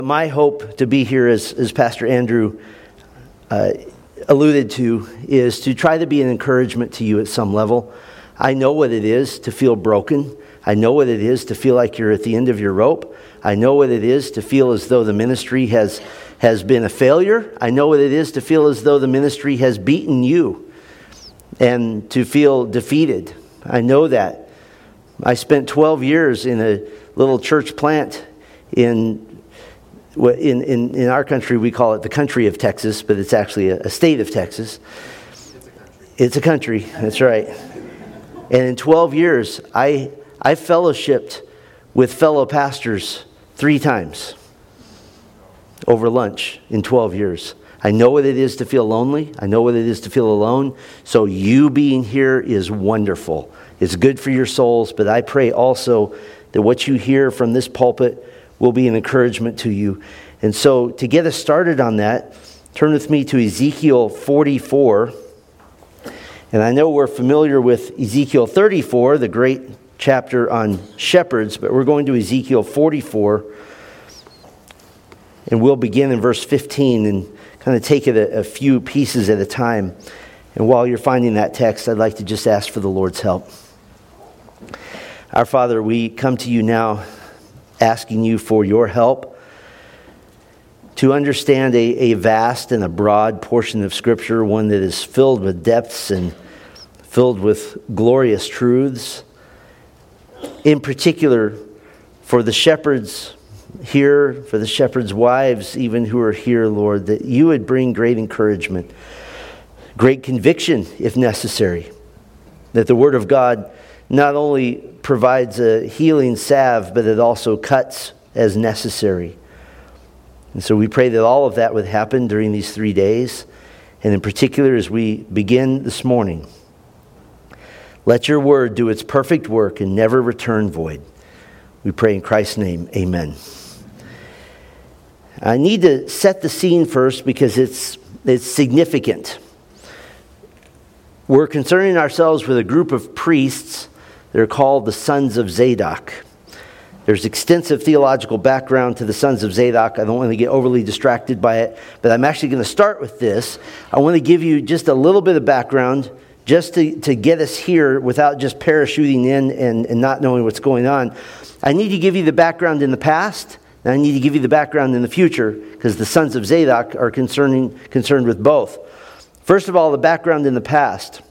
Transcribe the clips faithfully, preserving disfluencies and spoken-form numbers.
My hope to be here, as, as Pastor Andrew uh, alluded to, is to try to be an encouragement to you at some level. I know what it is to feel broken. I know what it is to feel like you're at the end of your rope. I know what it is to feel as though the ministry has, has been a failure. I know what it is to feel as though the ministry has beaten you and to feel defeated. I know that. I spent twelve years in a little church plant in In, in in our country, we call it the country of Texas, but it's actually a, a state of Texas. It's a country. It's a country, that's right. And in twelve years, I I fellowshipped with fellow pastors three times over lunch in twelve years. I know what it is to feel lonely. I know what it is to feel alone. So you being here is wonderful. It's good for your souls, but I pray also that what you hear from this pulpit will be an encouragement to you. And so to get us started on that, turn with me to Ezekiel forty-four. And I know we're familiar with Ezekiel thirty-four, the great chapter on shepherds, but we're going to Ezekiel forty-four. And we'll begin in verse fifteen and kind of take it a, a few pieces at a time. And while you're finding that text, I'd like to just ask for the Lord's help. Our Father, we come to you now asking you for your help to understand a, a vast and a broad portion of Scripture, one that is filled with depths and filled with glorious truths. In particular, for the shepherds here, for the shepherds' wives, even who are here, Lord, that you would bring great encouragement, great conviction if necessary, that the Word of God not only provides a healing salve, but it also cuts as necessary. And so we pray that all of that would happen during these three days. And in particular, as we begin this morning, let your word do its perfect work and never return void. We pray in Christ's name, amen. I need to set the scene first because it's it's significant. We're concerning ourselves with a group of priests. They're called the sons of Zadok. There's extensive theological background to the sons of Zadok. I don't want to get overly distracted by it, but I'm actually going to start with this. I want to give you just a little bit of background just to, to get us here without just parachuting in and, and not knowing what's going on. I need to give you the background in the past, and I need to give you the background in the future, because the sons of Zadok are concerning, concerned with both. First of all, the background in the past.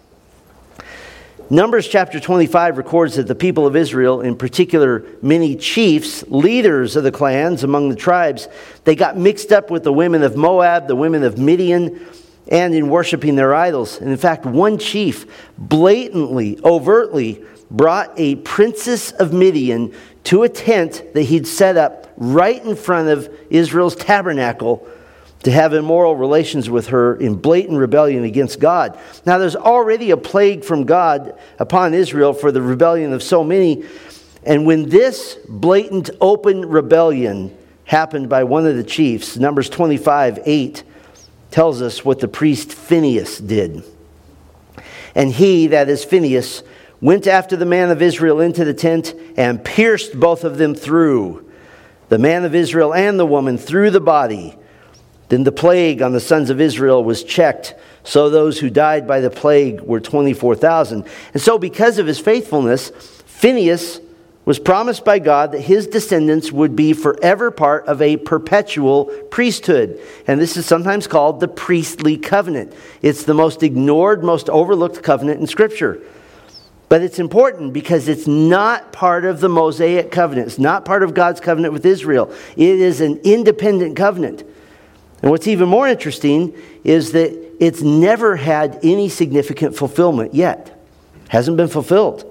Numbers chapter twenty-five records that the people of Israel, in particular many chiefs, leaders of the clans among the tribes, they got mixed up with the women of Moab, the women of Midian, and in worshiping their idols. And in fact, one chief blatantly, overtly brought a princess of Midian to a tent that he'd set up right in front of Israel's tabernacle to have immoral relations with her in blatant rebellion against God. Now, there's already a plague from God upon Israel for the rebellion of so many. And when this blatant, open rebellion happened by one of the chiefs, Numbers twenty-five eight tells us what the priest Phinehas did. And he, that is Phinehas, went after the man of Israel into the tent and pierced both of them through, the man of Israel and the woman, through the body. Then the plague on the sons of Israel was checked, so those who died by the plague were twenty-four thousand. And so because of his faithfulness, Phinehas was promised by God that his descendants would be forever part of a perpetual priesthood. And this is sometimes called the priestly covenant. It's the most ignored, most overlooked covenant in Scripture. But it's important because it's not part of the Mosaic covenant. It's not part of God's covenant with Israel. It is an independent covenant. And what's even more interesting is that it's never had any significant fulfillment yet. It hasn't been fulfilled.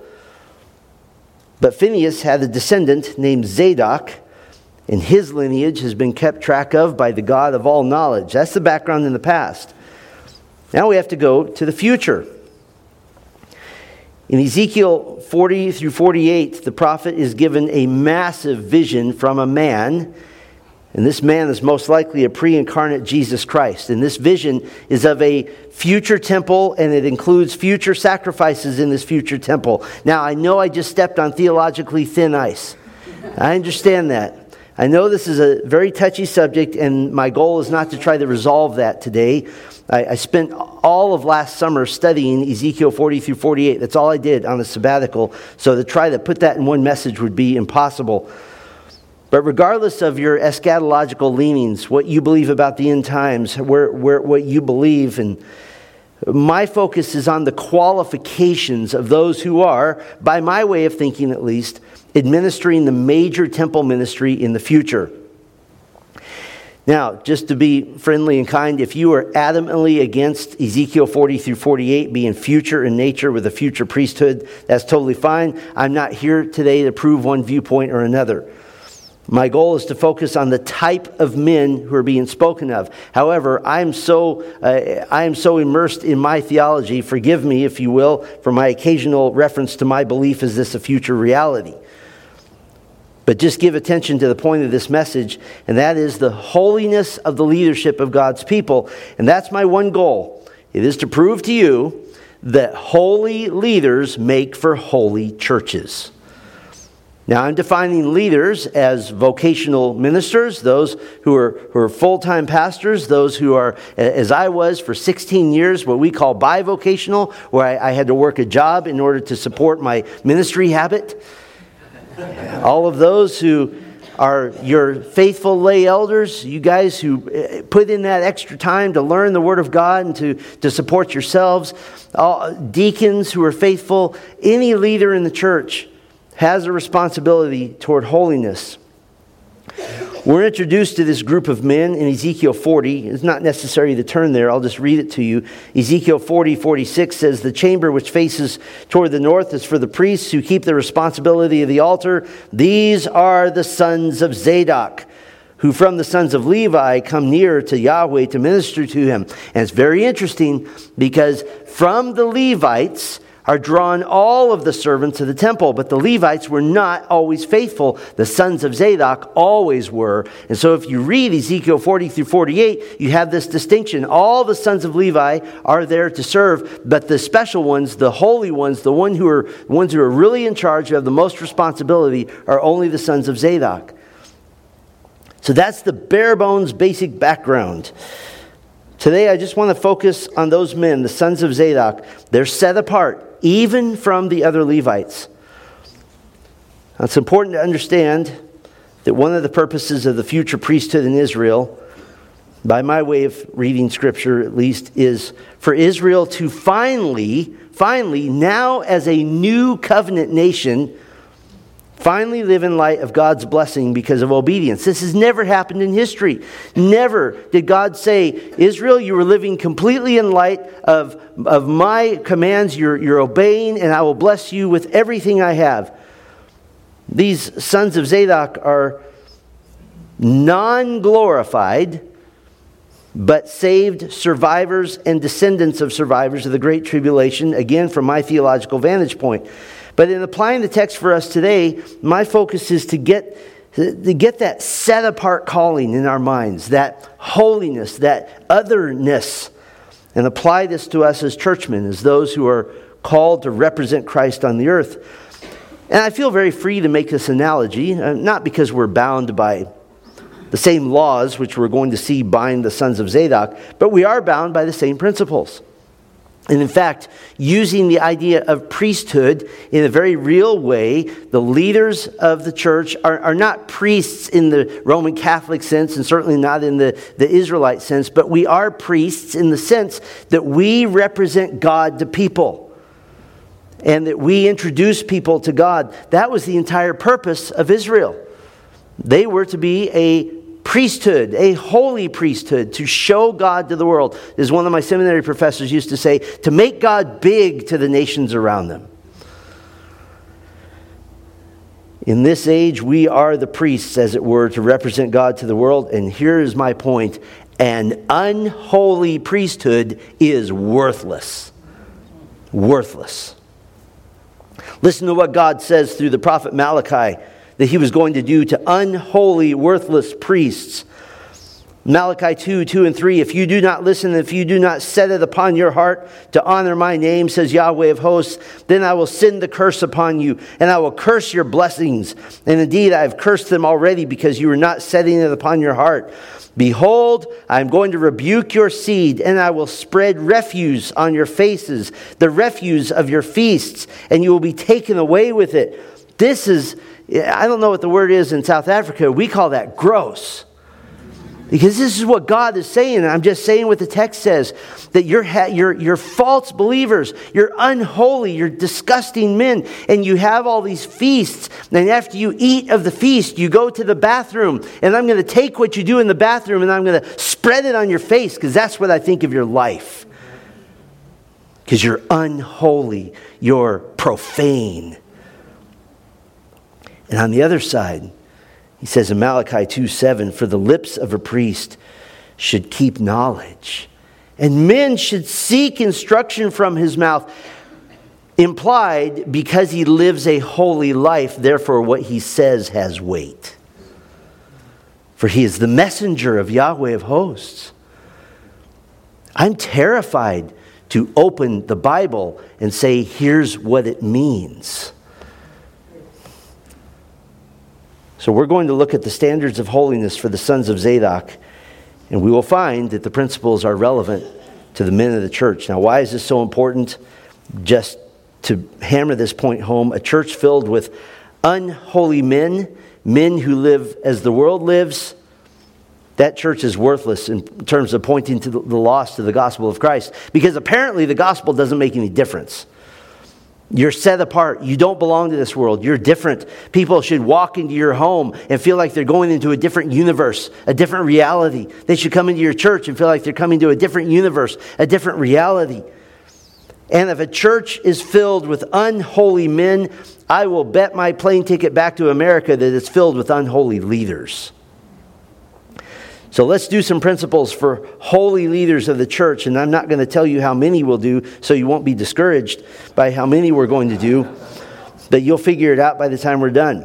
But Phinehas had a descendant named Zadok, and his lineage has been kept track of by the God of all knowledge. That's the background in the past. Now we have to go to the future. In Ezekiel forty through forty-eight, the prophet is given a massive vision from a man. And this man is most likely a pre-incarnate Jesus Christ. And this vision is of a future temple, and it includes future sacrifices in this future temple. Now, I know I just stepped on theologically thin ice. I understand that. I know this is a very touchy subject, and my goal is not to try to resolve that today. I, I spent all of last summer studying Ezekiel forty through forty-eight. That's all I did on a sabbatical. So to try to put that in one message would be impossible. But regardless of your eschatological leanings, what you believe about the end times, where, where what you believe, and my focus is on the qualifications of those who are, by my way of thinking at least, administering the major temple ministry in the future. Now, just to be friendly and kind, if you are adamantly against Ezekiel forty through forty-eight being future in nature with a future priesthood, that's totally fine. I'm not here today to prove one viewpoint or another. My goal is to focus on the type of men who are being spoken of. However, I am so uh, I am so immersed in my theology, forgive me, if you will, for my occasional reference to my belief is this a future reality. But just give attention to the point of this message, and that is the holiness of the leadership of God's people. And that's my one goal. It is to prove to you that holy leaders make for holy churches. Now, I'm defining leaders as vocational ministers, those who are, who are full-time pastors, those who are, as I was for sixteen years, what we call bivocational, where I, I had to work a job in order to support my ministry habit. All of those who are your faithful lay elders, you guys who put in that extra time to learn the Word of God and to, to support yourselves, all deacons who are faithful, any leader in the church has a responsibility toward holiness. We're introduced to this group of men in Ezekiel forty. It's not necessary to turn there. I'll just read it to you. Ezekiel forty, forty-six says, "The chamber which faces toward the north is for the priests who keep the responsibility of the altar. These are the sons of Zadok, who from the sons of Levi come near to Yahweh to minister to him." And it's very interesting because from the Levites are drawn all of the servants of the temple, but the Levites were not always faithful. The sons of Zadok always were. And so if you read Ezekiel forty through forty-eight, you have this distinction. All the sons of Levi are there to serve, but the special ones, the holy ones, the one who are ones who are really in charge, who have the most responsibility, are only the sons of Zadok. So that's the bare bones basic background. Today I just want to focus on those men, the sons of Zadok. They're set apart, even from the other Levites. Now, it's important to understand that one of the purposes of the future priesthood in Israel, by my way of reading Scripture at least, is for Israel to finally, finally, now as a new covenant nation, finally live in light of God's blessing because of obedience. This has never happened in history. Never did God say, Israel, you were living completely in light of, of my commands. You're, you're obeying, and I will bless you with everything I have. These sons of Zadok are non-glorified, but saved survivors and descendants of survivors of the Great Tribulation, again, from my theological vantage point. But in applying the text for us today, my focus is to get to get that set-apart calling in our minds, that holiness, that otherness, and apply this to us as churchmen, as those who are called to represent Christ on the earth. And I feel very free to make this analogy, not because we're bound by the same laws which we're going to see bind the sons of Zadok, but we are bound by the same principles. And in fact, using the idea of priesthood in a very real way, the leaders of the church are, are not priests in the Roman Catholic sense, and certainly not in the, the Israelite sense, but we are priests in the sense that we represent God to people, and that we introduce people to God. That was the entire purpose of Israel. They were to be a priesthood, a holy priesthood, to show God to the world. As one of my seminary professors used to say, to make God big to the nations around them. In this age, we are the priests, as it were, to represent God to the world. And here is my point. An unholy priesthood is worthless. Worthless. Listen to what God says through the prophet Malachi that he was going to do to unholy, worthless priests. Malachi two, two and three, if you do not listen, if you do not set it upon your heart to honor my name, says Yahweh of hosts, then I will send the curse upon you, and I will curse your blessings. And indeed, I have cursed them already because you are not setting it upon your heart. Behold, I am going to rebuke your seed, and I will spread refuse on your faces, the refuse of your feasts, and you will be taken away with it. This is, I don't know what the word is in South Africa, we call that gross. Because this is what God is saying. I'm just saying what the text says. That you're, ha- you're, you're false believers. You're unholy. You're disgusting men. And you have all these feasts. And after you eat of the feast, you go to the bathroom. And I'm going to take what you do in the bathroom and I'm going to spread it on your face. Because that's what I think of your life. Because you're unholy. You're profane. And on the other side, he says in Malachi two seven, for the lips of a priest should keep knowledge, and men should seek instruction from his mouth. Implied, because he lives a holy life, therefore what he says has weight. For he is the messenger of Yahweh of hosts. I'm terrified to open the Bible and say, here's what it means. So we're going to look at the standards of holiness for the sons of Zadok, and we will find that the principles are relevant to the men of the church. Now, why is this so important? Just to hammer this point home, a church filled with unholy men, men who live as the world lives, that church is worthless in terms of pointing to the lost to the gospel of Christ, because apparently the gospel doesn't make any difference. You're set apart. You don't belong to this world. You're different. People should walk into your home and feel like they're going into a different universe, a different reality. They should come into your church and feel like they're coming to a different universe, a different reality. And if a church is filled with unholy men, I will bet my plane ticket back to America that it's filled with unholy leaders. So let's do some principles for holy leaders of the church. And I'm not going to tell you how many we'll do, so you won't be discouraged by how many we're going to do. But you'll figure it out by the time we're done.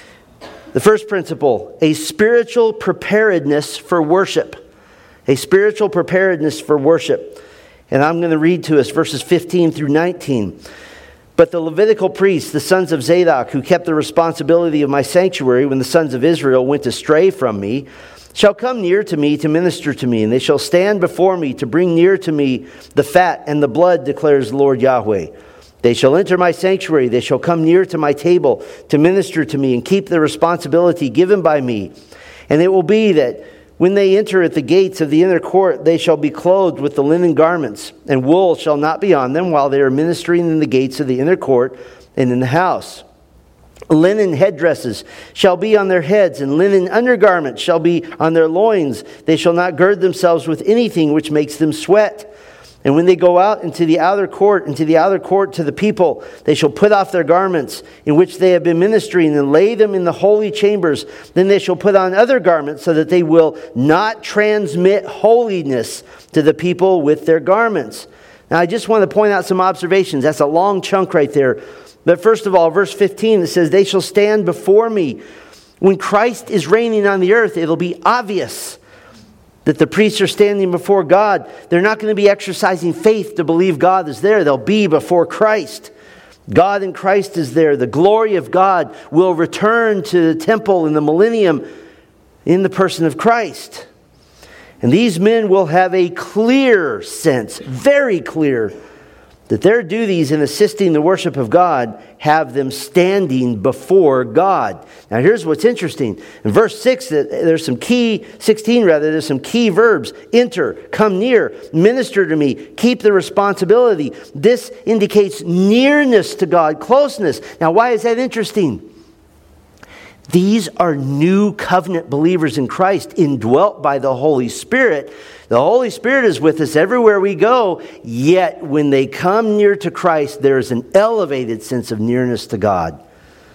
The first principle, a spiritual preparedness for worship. A spiritual preparedness for worship. And I'm going to read to us verses fifteen through nineteen. But the Levitical priests, the sons of Zadok, who kept the responsibility of my sanctuary when the sons of Israel went astray from me, shall come near to me to minister to me, and they shall stand before me to bring near to me the fat and the blood, declares the Lord Yahweh. They shall enter my sanctuary, they shall come near to my table to minister to me and keep the responsibility given by me. And it will be that when they enter at the gates of the inner court, they shall be clothed with the linen garments, and wool shall not be on them while they are ministering in the gates of the inner court and in the house. Linen headdresses shall be on their heads, and linen undergarments shall be on their loins. They shall not gird themselves with anything which makes them sweat. And when they go out into the outer court, into the outer court to the people, they shall put off their garments in which they have been ministering and lay them in the holy chambers. Then they shall put on other garments so that they will not transmit holiness to the people with their garments. Now, I just want to point out some observations. That's a long chunk right there. But first of all, verse fifteen, it says, they shall stand before me. When Christ is reigning on the earth, it'll be obvious that the priests are standing before God. They're not going to be exercising faith to believe God is there. They'll be before Christ. God in Christ is there. The glory of God will return to the temple in the millennium in the person of Christ. And these men will have a clear sense, very clear, that their duties in assisting the worship of God have them standing before God. Now here's what's interesting. In verse six, there's some key, sixteen rather, there's some key verbs. Enter, come near, minister to me, keep the responsibility. This indicates nearness to God, closeness. Now why is that interesting? These are new covenant believers in Christ, indwelt by the Holy Spirit. The Holy Spirit is with us everywhere we go, yet when they come near to Christ, there is an elevated sense of nearness to God.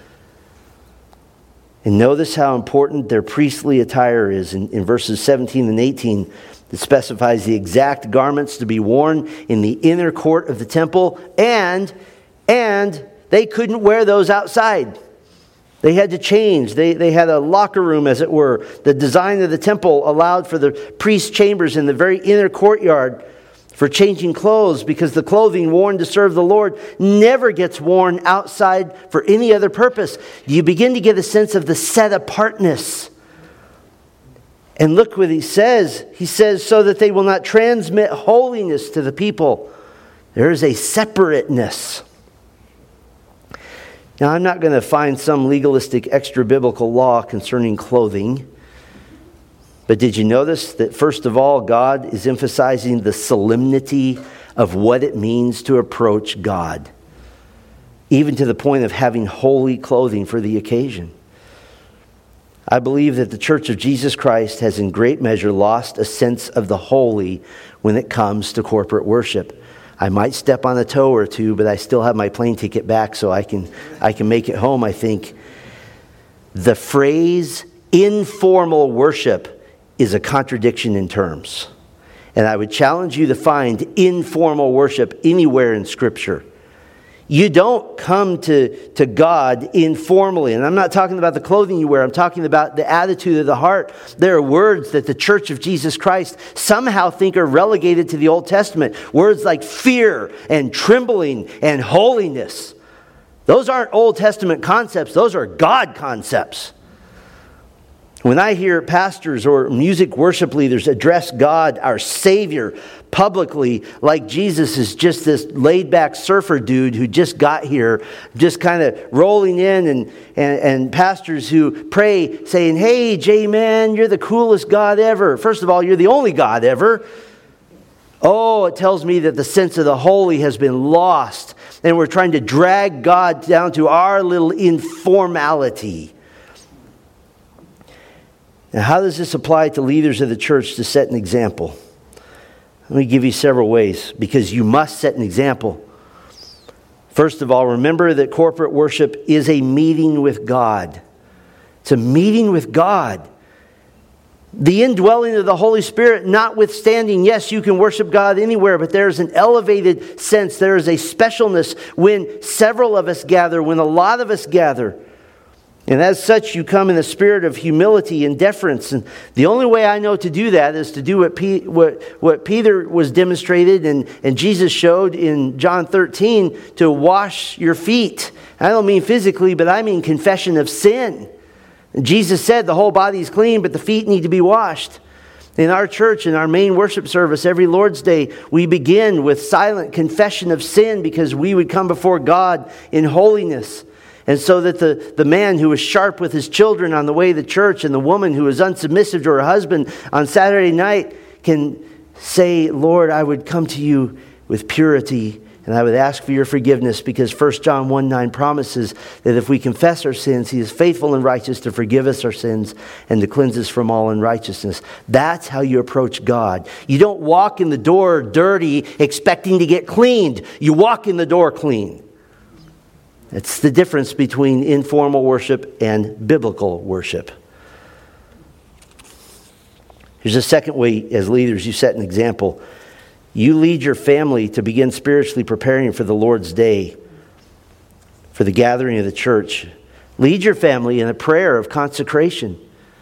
And notice how important their priestly attire is in, in verses seventeen and eighteen. It specifies the exact garments to be worn in the inner court of the temple, and, and they couldn't wear those outside. They had to change. They, they had a locker room, as it were. The design of the temple allowed for the priest's chambers in the very inner courtyard for changing clothes, because the clothing worn to serve the Lord never gets worn outside for any other purpose. You begin to get a sense of the set-apartness. And look what he says. He says, so that they will not transmit holiness to the people. There is a separateness. Now, I'm not going to find some legalistic extra-biblical law concerning clothing. But did you notice that, first of all, God is emphasizing the solemnity of what it means to approach God, even to the point of having holy clothing for the occasion? I believe that the Church of Jesus Christ has in great measure lost a sense of the holy when it comes to corporate worship. I might step on a toe or two, but I still have my plane ticket back, so I can I can make it home, I think. The phrase informal worship is a contradiction in terms. And I would challenge you to find informal worship anywhere in Scripture. You don't come to, to God informally. And I'm not talking about the clothing you wear. I'm talking about the attitude of the heart. There are words that the Church of Jesus Christ somehow think are relegated to the Old Testament. Words like fear and trembling and holiness. Those aren't Old Testament concepts. Those are God concepts. When I hear pastors or music worship leaders address God, our Savior, publicly, like Jesus is just this laid-back surfer dude who just got here, just kind of rolling in, and, and, and pastors who pray saying, hey, Jay, man, you're the coolest God ever. First of all, you're the only God ever. Oh, it tells me that the sense of the holy has been lost, and we're trying to drag God down to our little informality. Now, how does this apply to leaders of the church to set an example? Let me give you several ways, because you must set an example. First of all, remember that corporate worship is a meeting with God. It's a meeting with God. The indwelling of the Holy Spirit notwithstanding, yes, you can worship God anywhere, but there's an elevated sense. There is a specialness when several of us gather, when a lot of us gather. And as such, you come in a spirit of humility and deference. And the only way I know to do that is to do what P, what, what Peter was demonstrated and, and Jesus showed in John thirteen, to wash your feet. I don't mean physically, but I mean confession of sin. And Jesus said the whole body is clean, but the feet need to be washed. In our church, in our main worship service, every Lord's Day, we begin with silent confession of sin, because we would come before God in holiness. And so that the, the man who was sharp with his children on the way to church, and the woman who was unsubmissive to her husband on Saturday night, can say, Lord, I would come to you with purity, and I would ask for your forgiveness, because First John one nine promises that if we confess our sins, He is faithful and righteous to forgive us our sins and to cleanse us from all unrighteousness. That's how you approach God. You don't walk in the door dirty expecting to get cleaned. You walk in the door clean. It's the difference between informal worship and biblical worship. Here's a second way, as leaders, you set an example. You lead your family to begin spiritually preparing for the Lord's Day, for the gathering of the church. Lead your family in a prayer of consecration.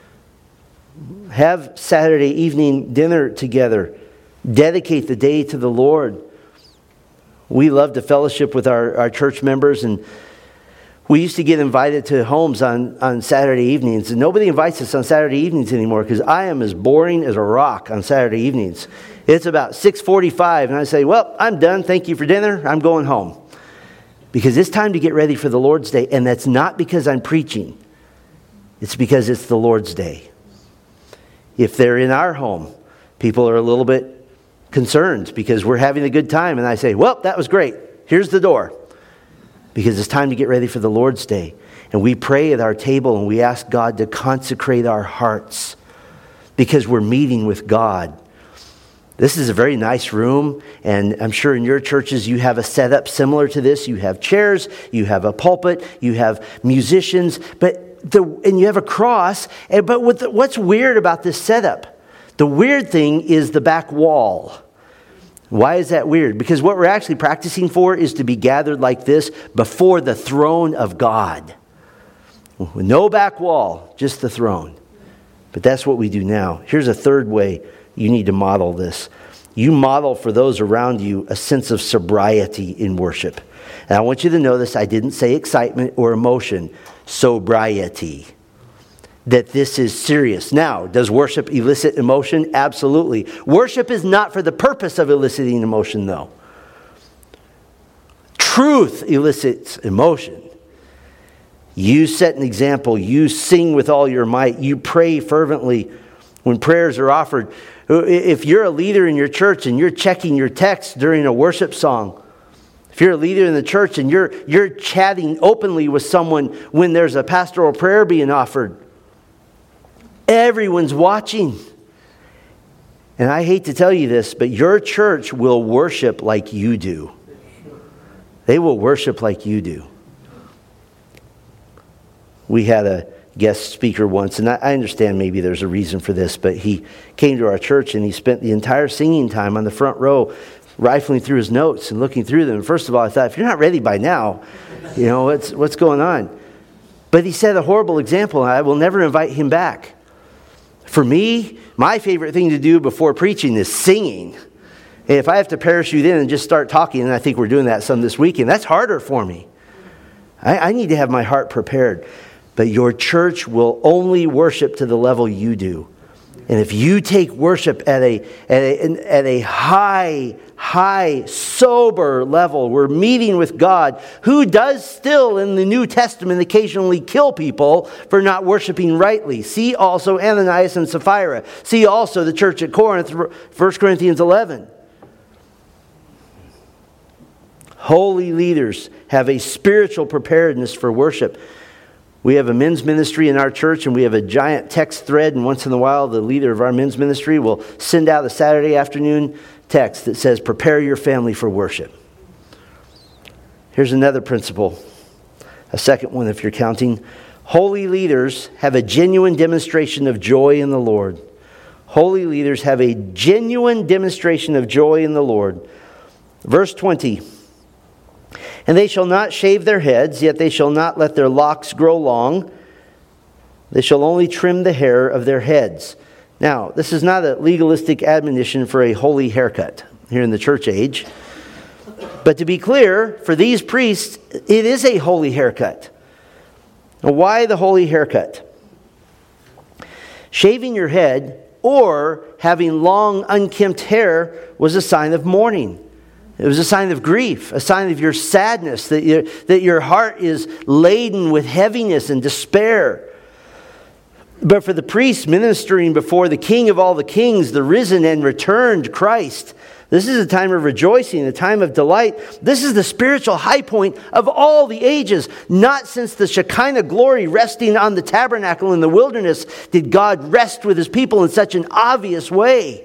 Have Saturday evening dinner together. Dedicate the day to the Lord. We love to fellowship with our, our church members, and we used to get invited to homes on, on Saturday evenings, and nobody invites us on Saturday evenings anymore, because I am as boring as a rock on Saturday evenings. It's about six forty-five, and I say, well, I'm done. Thank you for dinner. I'm going home. Because it's time to get ready for the Lord's Day, and that's not because I'm preaching. It's because it's the Lord's Day. If they're in our home, people are a little bit concerned because we're having a good time, and I say, well, that was great. Here's the door. Because it's time to get ready for the Lord's Day. And we pray at our table, and we ask God to consecrate our hearts, because we're meeting with God. This is a very nice room, and I'm sure in your churches you have a setup similar to this. You have chairs, you have a pulpit, you have musicians, but the, and you have a cross. But what the, what's weird about this setup? The weird thing is the back wall. Why is that weird? Because what we're actually practicing for is to be gathered like this before the throne of God. No back wall, just the throne. But that's what we do now. Here's a third way you need to model this. You model for those around you a sense of sobriety in worship. And I want you to know this. I didn't say excitement or emotion. Sobriety. That this is serious. Now, does worship elicit emotion? Absolutely. Worship is not for the purpose of eliciting emotion, though. Truth elicits emotion. You set an example. You sing with all your might. You pray fervently when prayers are offered. If you're a leader in your church and you're checking your text during a worship song, if you're a leader in the church and you're, you're chatting openly with someone when there's a pastoral prayer being offered, everyone's watching. And I hate to tell you this, but your church will worship like you do. They will worship like you do. We had a guest speaker once, and I understand maybe there's a reason for this, but he came to our church and he spent the entire singing time on the front row rifling through his notes and looking through them. First of all, I thought, if you're not ready by now, you know, what's, what's going on? But he set a horrible example, and I will never invite him back. For me, my favorite thing to do before preaching is singing. And if I have to parachute in and just start talking, and I think we're doing that some this weekend, that's harder for me. I, I need to have my heart prepared. But your church will only worship to the level you do. And if you take worship at a, at a, at a high, high, sober level, we're meeting with God, who does still in the New Testament occasionally kill people for not worshiping rightly. See also Ananias and Sapphira. See also the church at Corinth, First Corinthians eleven. Holy leaders have a spiritual preparedness for worship. We have a men's ministry in our church, and we have a giant text thread, and once in a while the leader of our men's ministry will send out a Saturday afternoon text that says, prepare your family for worship. Here's another principle, a second one if you're counting. Holy leaders have a genuine demonstration of joy in the Lord. Holy leaders have a genuine demonstration of joy in the Lord. Verse twenty. And they shall not shave their heads, yet they shall not let their locks grow long. They shall only trim the hair of their heads. Now, this is not a legalistic admonition for a holy haircut here in the church age. But to be clear, for these priests, it is a holy haircut. Now, why the holy haircut? Shaving your head or having long, unkempt hair was a sign of mourning. It was a sign of grief, a sign of your sadness, that your, that your heart is laden with heaviness and despair. But for the priests ministering before the King of all the kings, the risen and returned Christ, this is a time of rejoicing, a time of delight. This is the spiritual high point of all the ages. Not since the Shekinah glory resting on the tabernacle in the wilderness did God rest with his people in such an obvious way.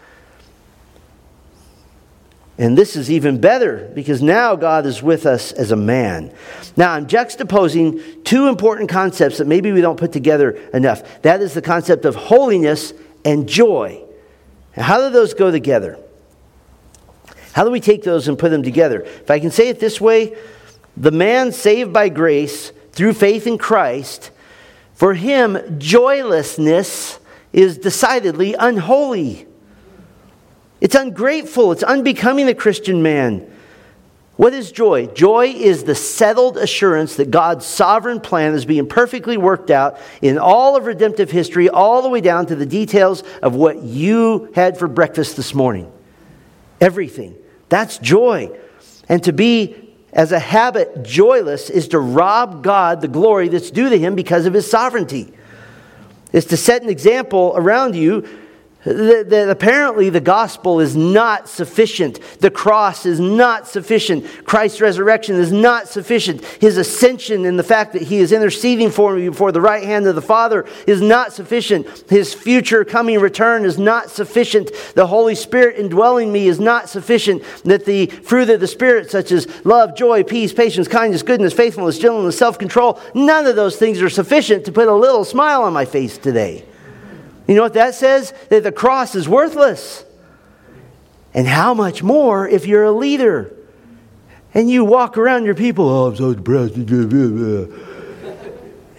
And this is even better because now God is with us as a man. Now I'm juxtaposing two important concepts that maybe we don't put together enough. That is the concept of holiness and joy. Now, how do those go together? How do we take those and put them together? If I can say it this way, the man saved by grace through faith in Christ, for him joylessness is decidedly unholy. It's ungrateful. It's unbecoming the Christian man. What is joy? Joy is the settled assurance that God's sovereign plan is being perfectly worked out in all of redemptive history, all the way down to the details of what you had for breakfast this morning. Everything. That's joy. And to be, as a habit, joyless is to rob God the glory that's due to him because of his sovereignty. It's to set an example around you that, that apparently the gospel is not sufficient. The cross is not sufficient. Christ's resurrection is not sufficient. His ascension and the fact that he is interceding for me before the right hand of the Father is not sufficient. His future coming return is not sufficient. The Holy Spirit indwelling me is not sufficient. That the fruit of the Spirit, such as love, joy, peace, patience, kindness, goodness, faithfulness, gentleness, self-control, none of those things are sufficient to put a little smile on my face today. You know what that says? That the cross is worthless. And how much more if you're a leader and you walk around your people, oh, I'm so depressed. You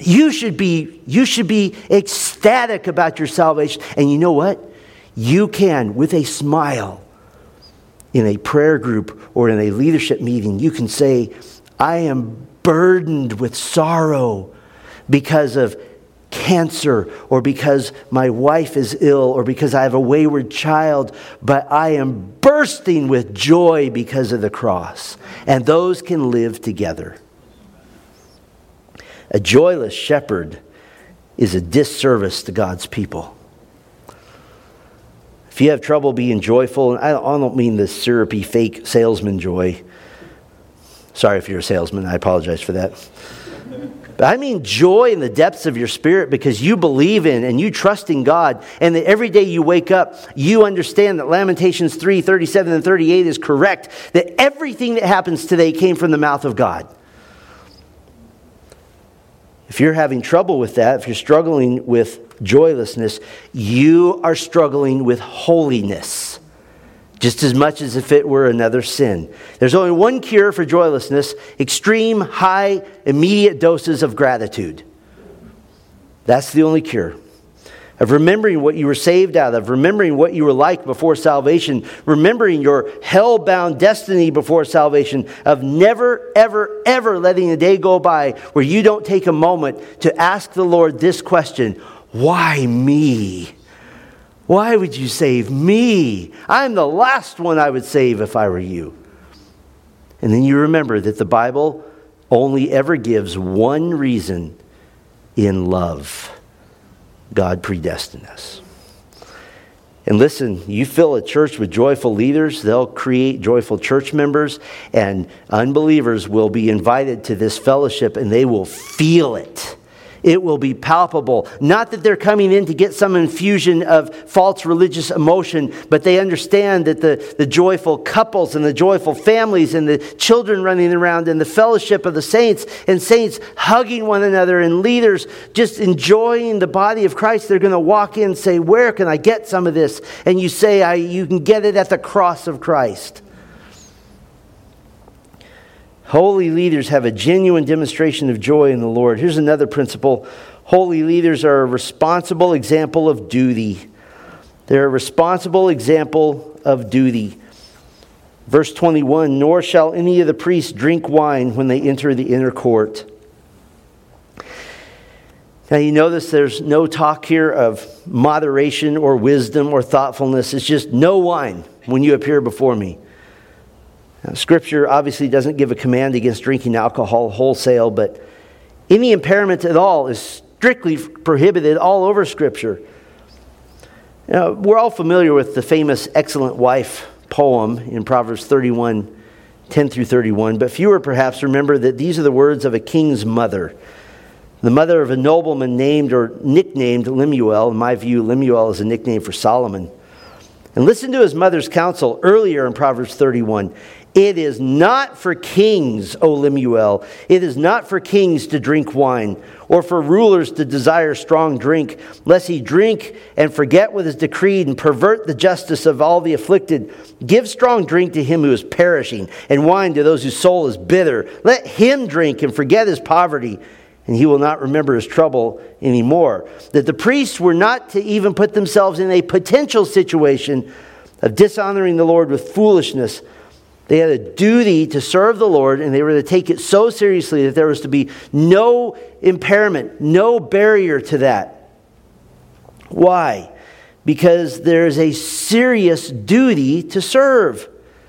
You should be, you should be ecstatic about your salvation. And you know what? You can, with a smile, in a prayer group or in a leadership meeting, you can say, I am burdened with sorrow because of cancer, or because my wife is ill, or because I have a wayward child, but I am bursting with joy because of the cross. And those can live together. A joyless shepherd is a disservice to God's people. If you have trouble being joyful, and I don't mean the syrupy fake salesman joy. Sorry if you're a salesman, I apologize for that. But I mean joy in the depths of your spirit because you believe in and you trust in God, and that every day you wake up, you understand that Lamentations three, thirty-seven and thirty-eight is correct, that everything that happens today came from the mouth of God. If you're having trouble with that, if you're struggling with joylessness, you are struggling with holiness. Just as much as if it were another sin. There's only one cure for joylessness: extreme, high, immediate doses of gratitude. That's the only cure. Of remembering what you were saved out of, remembering what you were like before salvation, remembering your hell-bound destiny before salvation, of never, ever, ever letting a day go by where you don't take a moment to ask the Lord this question: why me? Why would you save me? I'm the last one I would save if I were you. And then you remember that the Bible only ever gives one reason: in love. God predestined us. And listen, you fill a church with joyful leaders, they'll create joyful church members, and unbelievers will be invited to this fellowship and they will feel it. It will be palpable. Not that they're coming in to get some infusion of false religious emotion, but they understand that the, the joyful couples and the joyful families and the children running around and the fellowship of the saints and saints hugging one another and leaders just enjoying the body of Christ, they're going to walk in and say, where can I get some of this? And you say, I, you can get it at the cross of Christ. Holy leaders have a genuine demonstration of joy in the Lord. Here's another principle. Holy leaders are a responsible example of duty. They're a responsible example of duty. Verse twenty-one, nor shall any of the priests drink wine when they enter the inner court. Now you notice there's no talk here of moderation or wisdom or thoughtfulness. It's just no wine when you appear before me. Now, Scripture obviously doesn't give a command against drinking alcohol wholesale, but any impairment at all is strictly prohibited all over Scripture. Now, we're all familiar with the famous Excellent Wife poem in Proverbs thirty-one, ten through thirty-one, but fewer perhaps remember that these are the words of a king's mother, the mother of a nobleman named or nicknamed Lemuel. In my view, Lemuel is a nickname for Solomon. And listen to his mother's counsel earlier in Proverbs thirty-one. It is not for kings, O Lemuel, it is not for kings to drink wine, or for rulers to desire strong drink, lest he drink and forget what is decreed and pervert the justice of all the afflicted. Give strong drink to him who is perishing, and wine to those whose soul is bitter. Let him drink and forget his poverty, and he will not remember his trouble anymore. That the priests were not to even put themselves in a potential situation of dishonoring the Lord with foolishness. They had a duty to serve the Lord, and they were to take it so seriously that there was to be no impairment, no barrier to that. Why? Because there is a serious duty to serve.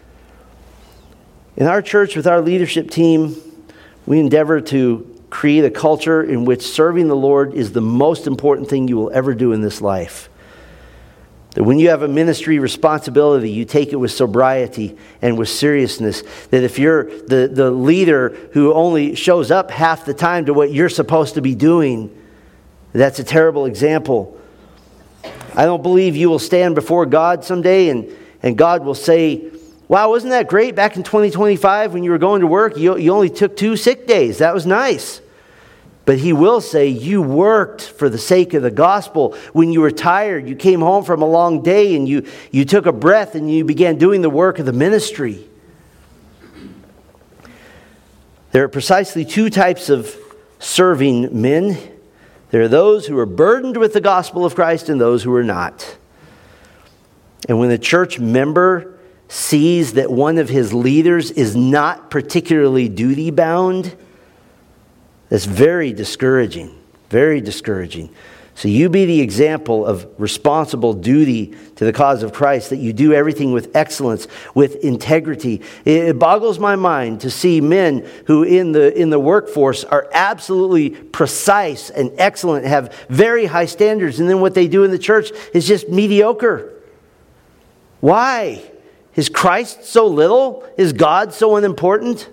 In our church, with our leadership team, we endeavor to create a culture in which serving the Lord is the most important thing you will ever do in this life. That when you have a ministry responsibility, you take it with sobriety and with seriousness. That if you're the, the leader who only shows up half the time to what you're supposed to be doing, that's a terrible example. I don't believe you will stand before God someday and, and God will say, wow, wasn't that great back in twenty twenty-five when you were going to work? You, you only took two sick days. That was nice. But he will say, you worked for the sake of the gospel. When you were tired, you came home from a long day and you, you took a breath and you began doing the work of the ministry. There are precisely two types of serving men. There are those who are burdened with the gospel of Christ and those who are not. And when the church member sees that one of his leaders is not particularly duty-bound, that's very discouraging, very discouraging. So you be the example of responsible duty to the cause of Christ, that you do everything with excellence, with integrity. It boggles my mind to see men who in the in the workforce are absolutely precise and excellent, have very high standards, and then what they do in the church is just mediocre. Why? Is Christ so little? Is God so unimportant?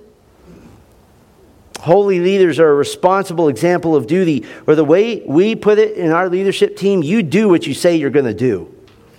Holy leaders are a responsible example of duty, or the way we put it in our leadership team, you do what you say you're going to do.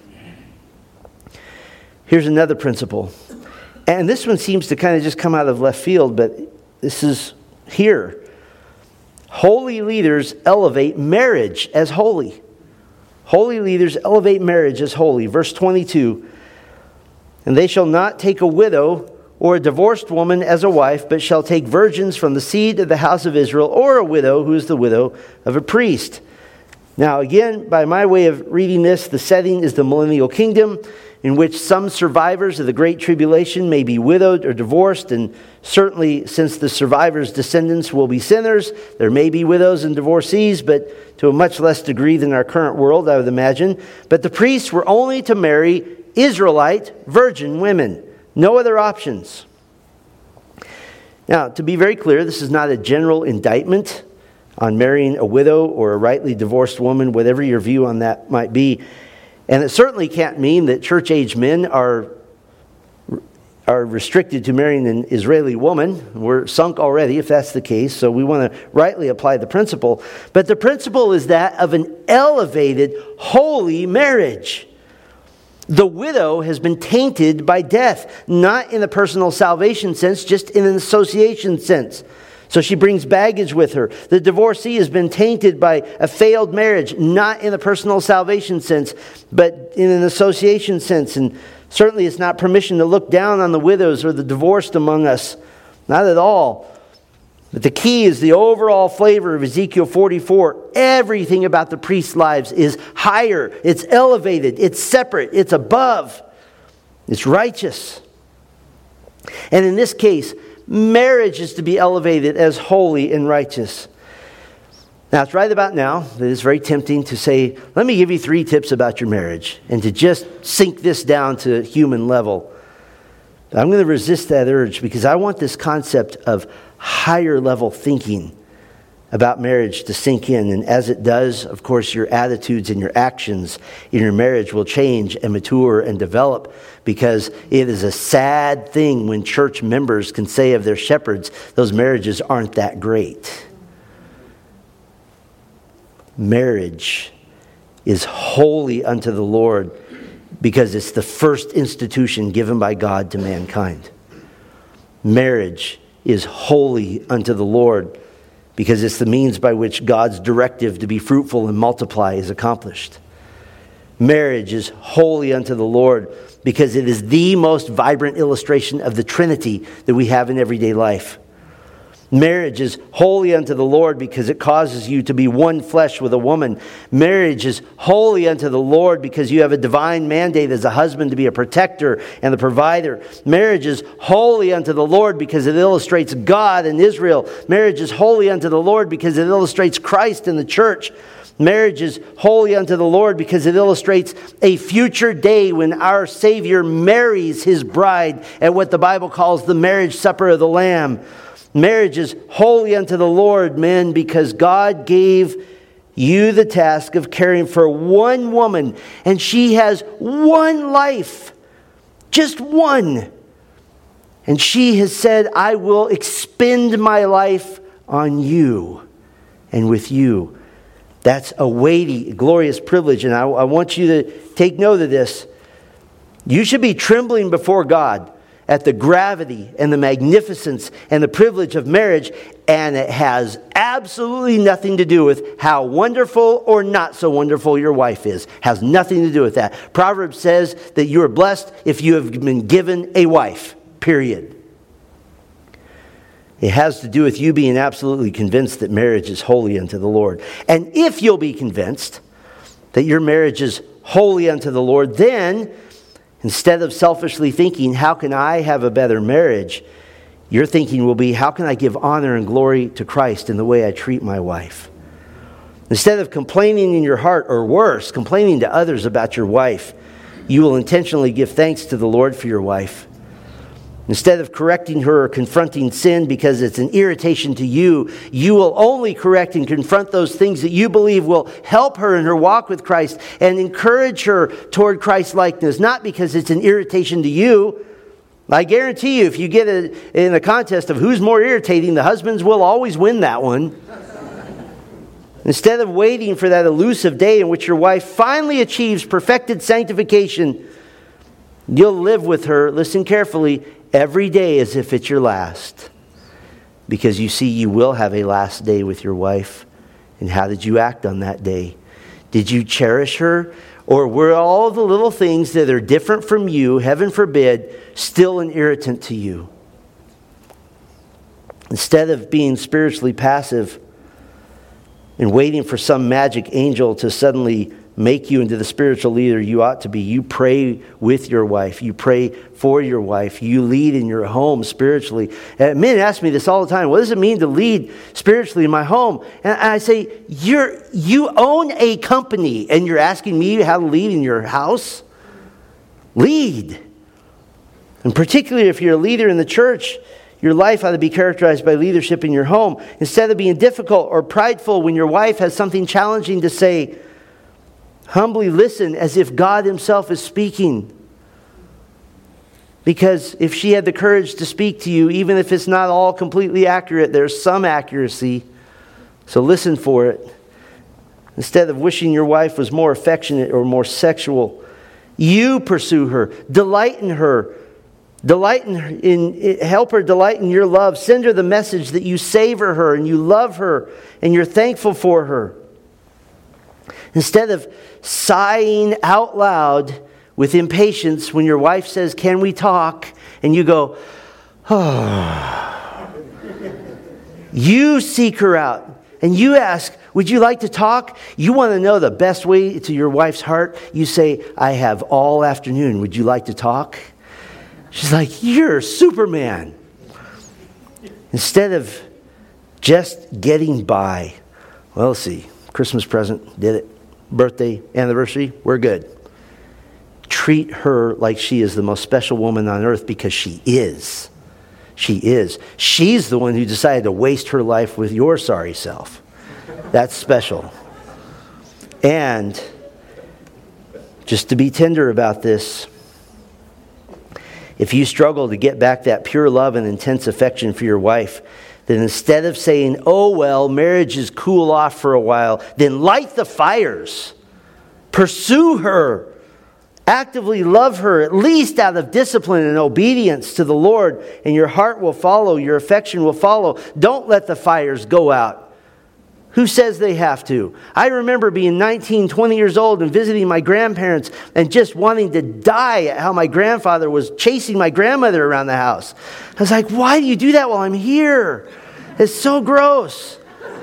Here's another principle. And this one seems to kind of just come out of left field, but this is here. Holy leaders elevate marriage as holy. Holy leaders elevate marriage as holy. Verse twenty-two, and they shall not take a widow or a divorced woman as a wife, but shall take virgins from the seed of the house of Israel, or a widow who is the widow of a priest. Now again, by my way of reading this, the setting is the millennial kingdom, in which some survivors of the Great Tribulation may be widowed or divorced, and certainly since the survivors' descendants will be sinners, there may be widows and divorcees, but to a much less degree than our current world, I would imagine. But the priests were only to marry Israelite virgin women. No other options. Now, to be very clear, this is not a general indictment on marrying a widow or a rightly divorced woman, whatever your view on that might be. And it certainly can't mean that church-age men are, are restricted to marrying an Israeli woman. We're sunk already if that's the case, so we want to rightly apply the principle. But the principle is that of an elevated, holy marriage. The widow has been tainted by death, not in the personal salvation sense, just in an association sense. So she brings baggage with her. The divorcee has been tainted by a failed marriage, not in the personal salvation sense, but in an association sense. And certainly it's not permission to look down on the widows or the divorced among us. Not at all. But the key is the overall flavor of Ezekiel forty-four. Everything about the priests' lives is higher. It's elevated. It's separate. It's above. It's righteous. And in this case, marriage is to be elevated as holy and righteous. Now, it's right about now that it's very tempting to say, let me give you three tips about your marriage, and to just sink this down to human level. But I'm going to resist that urge, because I want this concept of higher level thinking about marriage to sink in. And as it does, of course, your attitudes and your actions in your marriage will change and mature and develop, because it is a sad thing when church members can say of their shepherds, those marriages aren't that great. Marriage is holy unto the Lord because it's the first institution given by God to mankind. Marriage is holy unto the Lord because it's the means by which God's directive to be fruitful and multiply is accomplished. Marriage is holy unto the Lord because it is the most vibrant illustration of the Trinity that we have in everyday life. Marriage is holy unto the Lord because it causes you to be one flesh with a woman. Marriage is holy unto the Lord because you have a divine mandate as a husband to be a protector and the provider. Marriage is holy unto the Lord because it illustrates God and Israel. Marriage is holy unto the Lord because it illustrates Christ and the church. Marriage is holy unto the Lord because it illustrates a future day when our Savior marries His bride at what the Bible calls the marriage supper of the Lamb. Marriage is holy unto the Lord, men, because God gave you the task of caring for one woman, and she has one life, just one. And she has said, I will expend my life on you and with you. That's a weighty, glorious privilege, and I, I want you to take note of this. You should be trembling before God at the gravity and the magnificence and the privilege of marriage, and it has absolutely nothing to do with how wonderful or not so wonderful your wife is. Has nothing to do with that. Proverbs says that you are blessed if you have been given a wife, period. It has to do with you being absolutely convinced that marriage is holy unto the Lord. And if you'll be convinced that your marriage is holy unto the Lord, then instead of selfishly thinking, how can I have a better marriage? Your thinking will be, how can I give honor and glory to Christ in the way I treat my wife? Instead of complaining in your heart, or worse, complaining to others about your wife, you will intentionally give thanks to the Lord for your wife. Instead of correcting her or confronting sin because it's an irritation to you, you will only correct and confront those things that you believe will help her in her walk with Christ and encourage her toward Christ likeness, not because it's an irritation to you. I guarantee you, if you get a, in a contest of who's more irritating, the husbands will always win that one. Instead of waiting for that elusive day in which your wife finally achieves perfected sanctification, you'll live with her, listen carefully, every day as if it's your last. Because you see, you will have a last day with your wife. And how did you act on that day? Did you cherish her? Or were all the little things that are different from you, heaven forbid, still an irritant to you? Instead of being spiritually passive and waiting for some magic angel to suddenly make you into the spiritual leader you ought to be, you pray with your wife. You pray for your wife. You lead in your home spiritually. And men ask me this all the time. What does it mean to lead spiritually in my home? And I say, you're you own a company and you're asking me how to lead in your house? Lead. And particularly if you're a leader in the church, your life ought to be characterized by leadership in your home. Instead of being difficult or prideful when your wife has something challenging to say, humbly listen as if God himself is speaking. Because if she had the courage to speak to you, even if it's not all completely accurate, there's some accuracy. So listen for it. Instead of wishing your wife was more affectionate or more sexual, you pursue her. Delight in her. Delight in, her, in help her delight in your love. Send her the message that you savor her and you love her and you're thankful for her. Instead of sighing out loud with impatience when your wife says, "Can we talk?" and you go, "Oh." You seek her out and you ask, "Would you like to talk?" You want to know the best way to your wife's heart. You say, "I have all afternoon. Would you like to talk?" She's like, "You're Superman." Instead of just getting by. Well, let's see. Christmas present, did it. Birthday, anniversary, we're good. Treat her like she is the most special woman on earth, because she is. She is. She's the one who decided to waste her life with your sorry self. That's special. And just to be tender about this, if you struggle to get back that pure love and intense affection for your wife, then instead of saying, "Oh, well, marriage is cool off for a while," then light the fires. Pursue her. Actively love her, at least out of discipline and obedience to the Lord, and your heart will follow, your affection will follow. Don't let the fires go out. Who says they have to? I remember being nineteen, twenty years old and visiting my grandparents and just wanting to die at how my grandfather was chasing my grandmother around the house. I was like, why do you do that while I'm here? It's so gross.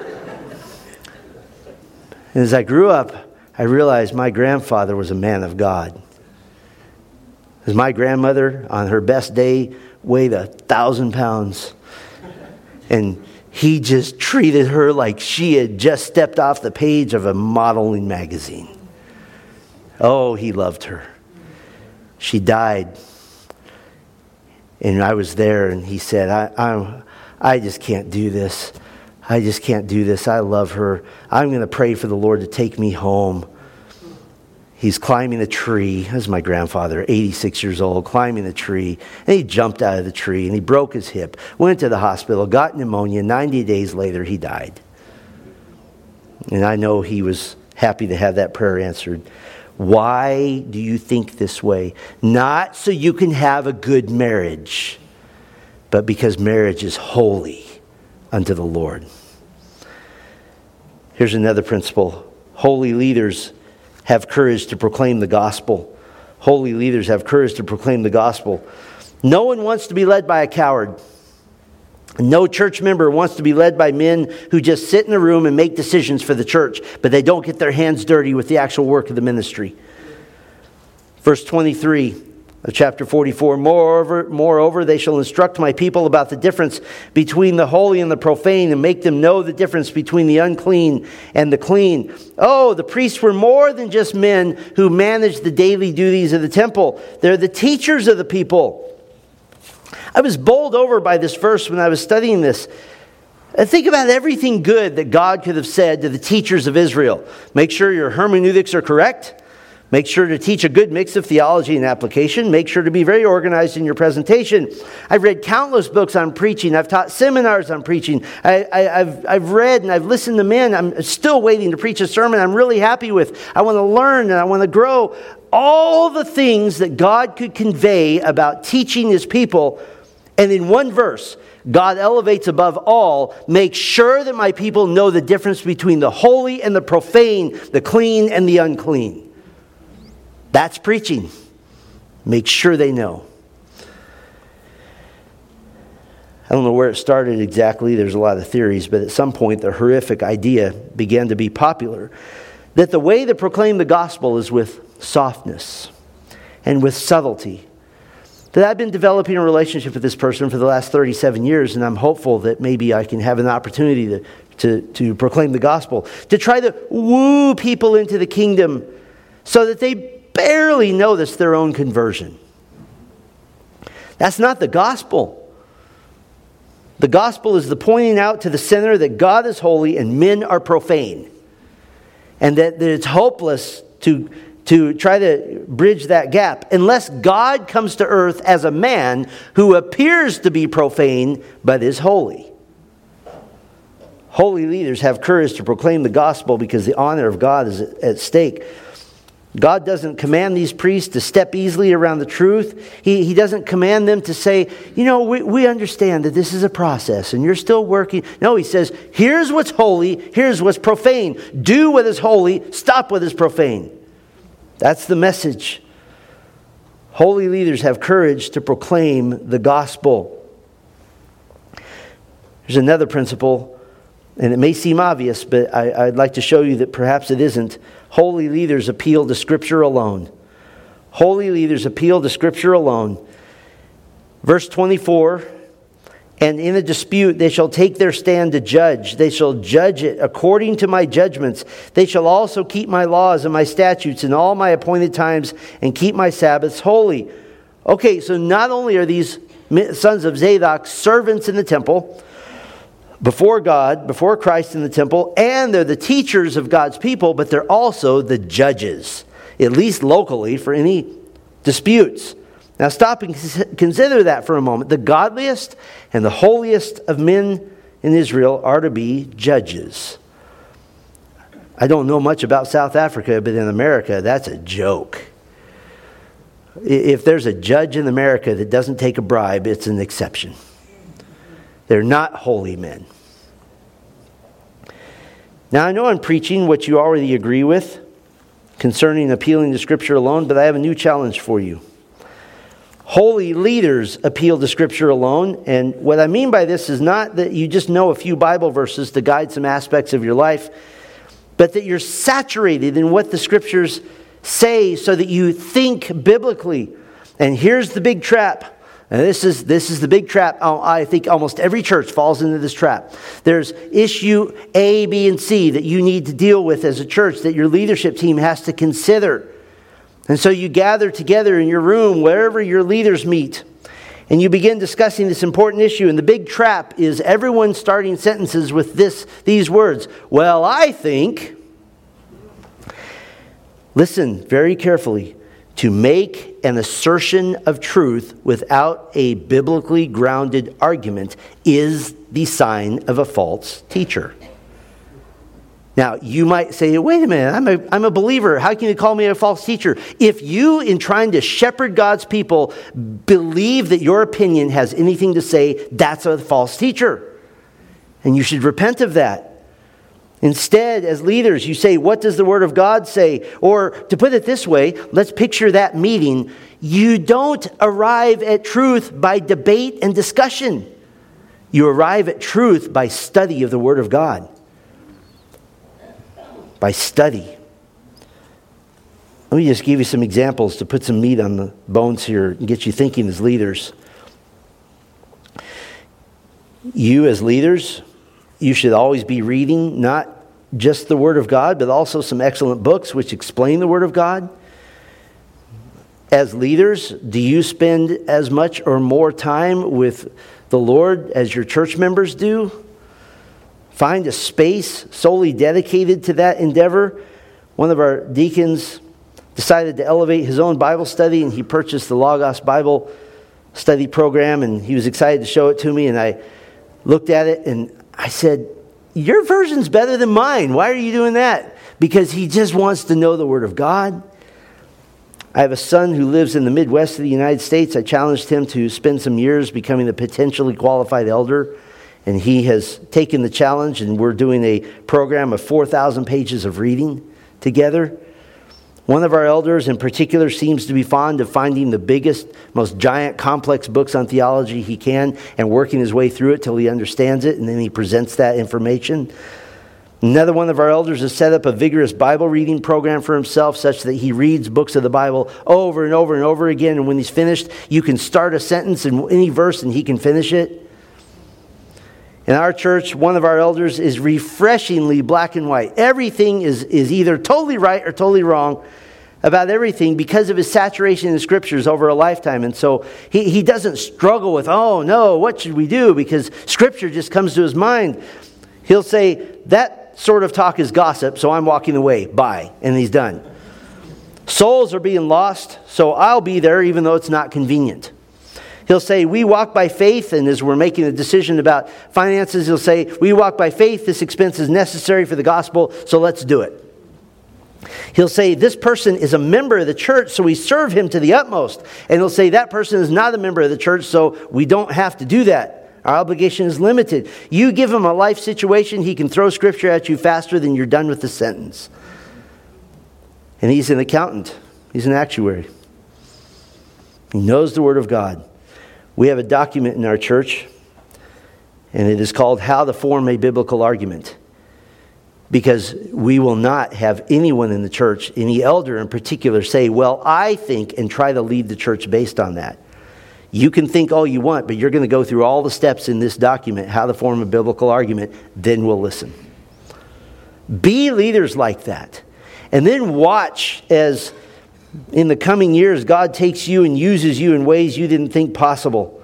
And as I grew up, I realized my grandfather was a man of God. Because my grandmother, on her best day, weighed a thousand pounds. And he just treated her like she had just stepped off the page of a modeling magazine. Oh, he loved her. She died. And I was there, and he said, I, I, I just can't do this. I just can't do this. I love her. I'm going to pray for the Lord to take me home. He's climbing a tree. This is my grandfather, eighty-six years old, climbing a tree. And he jumped out of the tree and he broke his hip, went to the hospital, got pneumonia. ninety days later, he died. And I know he was happy to have that prayer answered. Why do you think this way? Not so you can have a good marriage, but because marriage is holy unto the Lord. Here's another principle. Holy leaders have courage to proclaim the gospel. Holy leaders have courage to proclaim the gospel. No one wants to be led by a coward. No church member wants to be led by men who just sit in a room and make decisions for the church, but they don't get their hands dirty with the actual work of the ministry. Verse twenty-three of chapter forty-four, moreover, moreover, they shall instruct my people about the difference between the holy and the profane, and make them know the difference between the unclean and the clean. Oh, the priests were more than just men who managed the daily duties of the temple. They're the teachers of the people. I was bowled over by this verse when I was studying this. And think about everything good that God could have said to the teachers of Israel. Make sure your hermeneutics are correct. Make sure to teach a good mix of theology and application. Make sure to be very organized in your presentation. I've read countless books on preaching. I've taught seminars on preaching. I, I, I've, I've read and I've listened to men. I'm still waiting to preach a sermon I'm really happy with. I want to learn and I want to grow. All the things that God could convey about teaching His people. And in one verse, God elevates above all, make sure that my people know the difference between the holy and the profane, the clean and the unclean. That's preaching. Make sure they know. I don't know where it started exactly. There's a lot of theories, but at some point the horrific idea began to be popular that the way to proclaim the gospel is with softness and with subtlety. That I've been developing a relationship with this person for the last thirty-seven years, and I'm hopeful that maybe I can have an opportunity to, to, to proclaim the gospel, to try to woo people into the kingdom so that they barely notice their own conversion. That's not the gospel. The gospel is the pointing out to the sinner that God is holy and men are profane. And that, that it's hopeless to, to try to bridge that gap unless God comes to earth as a man who appears to be profane but is holy. Holy leaders have courage to proclaim the gospel because the honor of God is at stake. God doesn't command these priests to step easily around the truth. He, he doesn't command them to say, you know, we, we understand that this is a process and you're still working. No, He says, here's what's holy, here's what's profane. Do what is holy, stop what is profane. That's the message. Holy leaders have courage to proclaim the gospel. There's another principle, and it may seem obvious, but I, I'd like to show you that perhaps it isn't. Holy leaders appeal to Scripture alone. Holy leaders appeal to Scripture alone. Verse twenty-four, and in a dispute they shall take their stand to judge. They shall judge it according to my judgments. They shall also keep my laws and my statutes in all my appointed times and keep my Sabbaths holy. Okay, so not only are these sons of Zadok servants in the temple, before God, before Christ in the temple, and they're the teachers of God's people, but they're also the judges, at least locally, for any disputes. Now stop and consider that for a moment. The godliest and the holiest of men in Israel are to be judges. I don't know much about South Africa, but in America, that's a joke. If there's a judge in America that doesn't take a bribe, it's an exception. They're not holy men. Now, I know I'm preaching what you already agree with concerning appealing to Scripture alone, but I have a new challenge for you. Holy leaders appeal to Scripture alone, and what I mean by this is not that you just know a few Bible verses to guide some aspects of your life, but that you're saturated in what the Scriptures say so that you think biblically. And here's the big trap. And this is this is the big trap. I think almost every church falls into this trap. There's issue A, B, and C that you need to deal with as a church that your leadership team has to consider. And so you gather together in your room, wherever your leaders meet, and you begin discussing this important issue. And the big trap is everyone starting sentences with this these words. Well, I think. Listen very carefully. To make an assertion of truth without a biblically grounded argument is the sign of a false teacher. Now, you might say, wait a minute, I'm a, I'm a believer. How can you call me a false teacher? If you, in trying to shepherd God's people, believe that your opinion has anything to say, that's a false teacher. And you should repent of that. Instead, as leaders, you say, what does the Word of God say? Or to put it this way, let's picture that meeting. You don't arrive at truth by debate and discussion. You arrive at truth by study of the Word of God. By study. Let me just give you some examples to put some meat on the bones here and get you thinking as leaders. You as leaders, you should always be reading not just the Word of God, but also some excellent books which explain the Word of God. As leaders, do you spend as much or more time with the Lord as your church members do? Find a space solely dedicated to that endeavor. One of our deacons decided to elevate his own Bible study, and he purchased the Logos Bible study program, and he was excited to show it to me, and I looked at it, and I said, your version's better than mine. Why are you doing that? Because he just wants to know the Word of God. I have a son who lives in the Midwest of the United States. I challenged him to spend some years becoming a potentially qualified elder, and he has taken the challenge, and we're doing a program of four thousand pages of reading together. One of our elders in particular seems to be fond of finding the biggest, most giant, complex books on theology he can and working his way through it till he understands it, and then he presents that information. Another one of our elders has set up a vigorous Bible reading program for himself such that he reads books of the Bible over and over and over again, and when he's finished, you can start a sentence in any verse and he can finish it. In our church, one of our elders is refreshingly black and white. Everything is, is either totally right or totally wrong about everything because of his saturation in the Scriptures over a lifetime. And so he, he doesn't struggle with, oh no, what should we do? Because Scripture just comes to his mind. He'll say, that sort of talk is gossip, so I'm walking away. Bye. And he's done. Souls are being lost, so I'll be there even though it's not convenient. He'll say, we walk by faith, and as we're making a decision about finances, he'll say, we walk by faith, this expense is necessary for the gospel, so let's do it. He'll say, this person is a member of the church, so we serve him to the utmost. And he'll say, that person is not a member of the church, so we don't have to do that. Our obligation is limited. You give him a life situation, he can throw Scripture at you faster than you're done with the sentence. And he's an accountant. He's an actuary. He knows the Word of God. We have a document in our church, and it is called How to Form a Biblical Argument. Because we will not have anyone in the church, any elder in particular, say, well, I think, and try to lead the church based on that. You can think all you want, but you're going to go through all the steps in this document, How to Form a Biblical Argument, then we'll listen. Be leaders like that. And then watch as in the coming years, God takes you and uses you in ways you didn't think possible.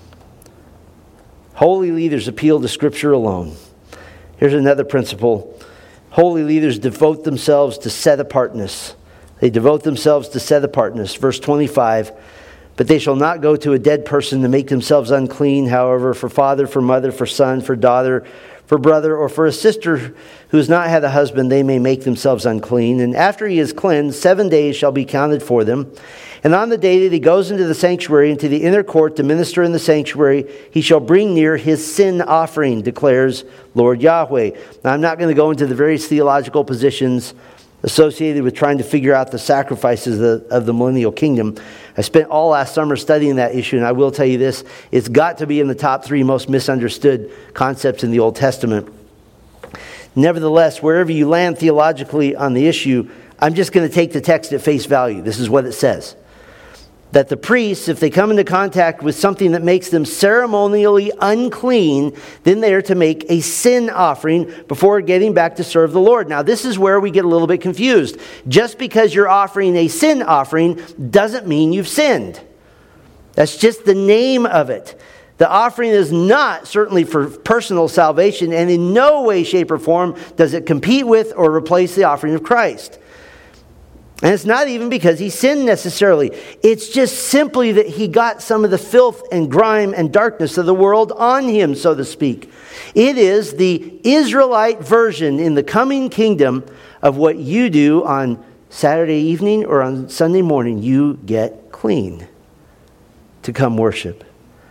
Holy leaders appeal to Scripture alone. Here's another principle. Holy leaders devote themselves to set-apartness. They devote themselves to set-apartness. Verse twenty-five, but they shall not go to a dead person to make themselves unclean, however, for father, for mother, for son, for daughter, for brother, or for a sister who has not had a husband, they may make themselves unclean. And after he is cleansed, seven days shall be counted for them. And on the day that he goes into the sanctuary, into the inner court to minister in the sanctuary, he shall bring near his sin offering, declares Lord Yahweh. Now, I'm not going to go into the various theological positions associated with trying to figure out the sacrifices of the, of the millennial kingdom. I spent all last summer studying that issue, and I will tell you this, it's got to be in the top three most misunderstood concepts in the Old Testament. Nevertheless, wherever you land theologically on the issue, I'm just going to take the text at face value. This is what it says. That the priests, if they come into contact with something that makes them ceremonially unclean, then they are to make a sin offering before getting back to serve the Lord. Now, this is where we get a little bit confused. Just because you're offering a sin offering doesn't mean you've sinned. That's just the name of it. The offering is not certainly for personal salvation, and in no way, shape, or form does it compete with or replace the offering of Christ. And it's not even because he sinned necessarily. It's just simply that he got some of the filth and grime and darkness of the world on him, so to speak. It is the Israelite version in the coming kingdom of what you do on Saturday evening or on Sunday morning. You get clean to come worship.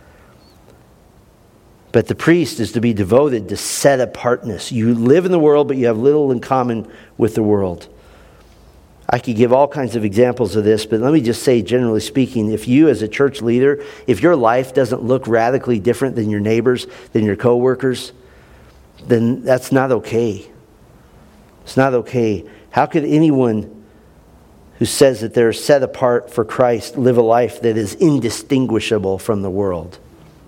But the priest is to be devoted to set apartness. You live in the world, but you have little in common with the world. I could give all kinds of examples of this, but let me just say, generally speaking, if you as a church leader, if your life doesn't look radically different than your neighbors, than your coworkers, then that's not okay. It's not okay. How could anyone who says that they're set apart for Christ live a life that is indistinguishable from the world?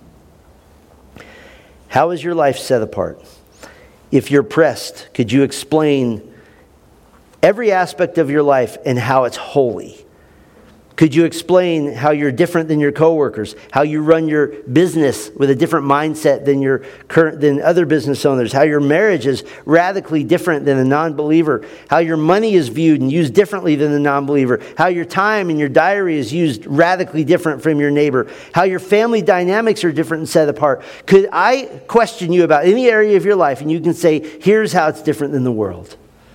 How is your life set apart? If you're pressed, could you explain every aspect of your life and how it's holy? Could you explain how you're different than your coworkers, how you run your business with a different mindset than your current than other business owners, how your marriage is radically different than a non-believer, how your money is viewed and used differently than the non-believer, how your time and your diary is used radically different from your neighbor, how your family dynamics are different and set apart? Could I question you about any area of your life and you can say, here's how it's different than the world?